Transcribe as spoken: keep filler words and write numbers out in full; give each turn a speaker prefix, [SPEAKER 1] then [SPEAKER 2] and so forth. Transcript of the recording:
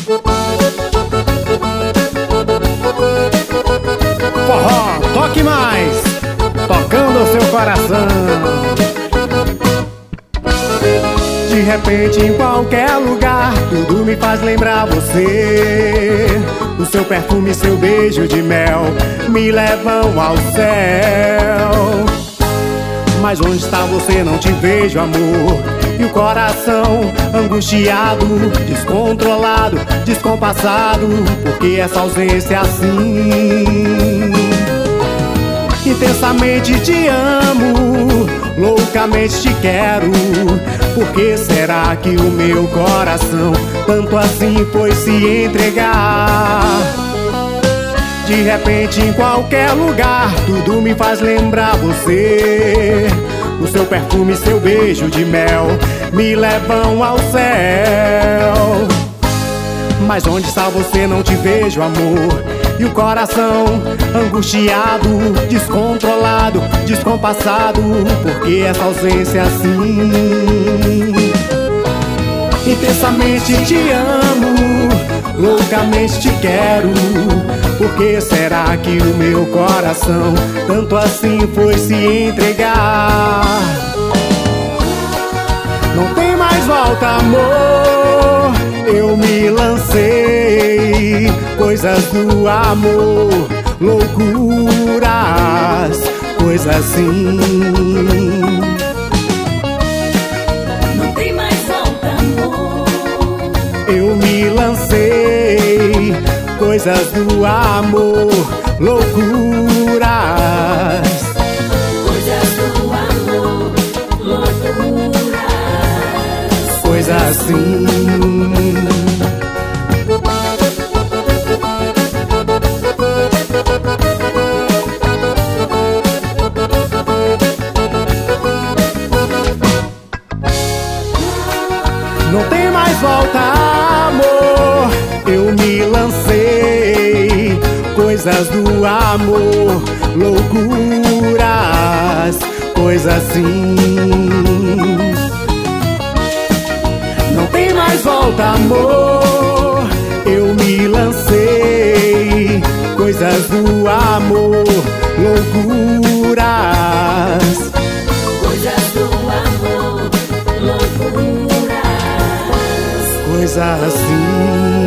[SPEAKER 1] Forró, toque mais, tocando o seu coração. De repente em qualquer lugar, tudo me faz lembrar você. O seu perfume, seu beijo de mel me levam ao céu. Mas onde está você? Não te vejo, amor. E o coração angustiado, descontrolado, descompassado. Por que essa ausência assim? Intensamente te amo, loucamente te quero. Por que será que o meu coração tanto assim foi se entregar? De repente em qualquer lugar, tudo me faz lembrar você. O seu perfume, seu beijo de mel me levam ao céu. Mas onde está você? Não te vejo, amor. E o coração angustiado, descontrolado, descompassado. Por que essa ausência assim? Intensamente te amo, loucamente te quero. Por que será que o meu coração tanto assim foi se entregar? Não tem mais volta, amor. Eu me lancei, coisas do amor, loucuras, coisas assim.
[SPEAKER 2] Não tem mais volta, amor.
[SPEAKER 1] Eu me lancei, coisas do amor, loucuras,
[SPEAKER 2] coisas do amor, loucuras,
[SPEAKER 1] coisas assim. Não tem mais volta, amor. Eu me lancei, coisas do amor, loucuras, coisas assim. Não tem mais volta, amor. Eu me lancei, coisas do amor, loucuras,
[SPEAKER 2] coisas do amor, loucuras,
[SPEAKER 1] coisas assim.